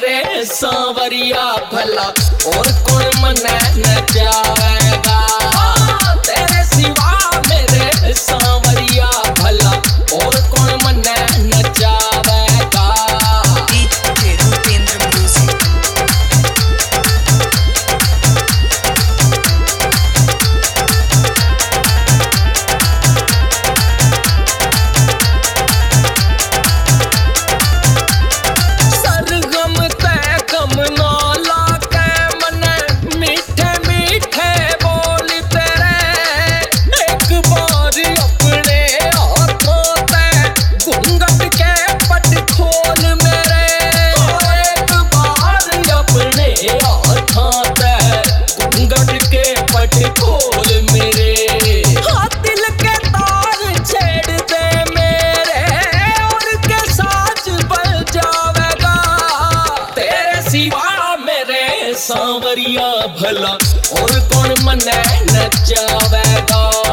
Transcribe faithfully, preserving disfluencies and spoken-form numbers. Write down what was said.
मेरे सांवरिया भला और कौन मने नचावेगा। तेरे सिवा मेरे सांवरिया भला और कौन मने नचावेगा। DJ Rupendra music. खोल मेरे हाथ दिल के तार छेड़ दे मेरे और के साथ बल जावेगा। तेरे सिवा मेरे सांवरिया भला और कौन मने नचावेगा।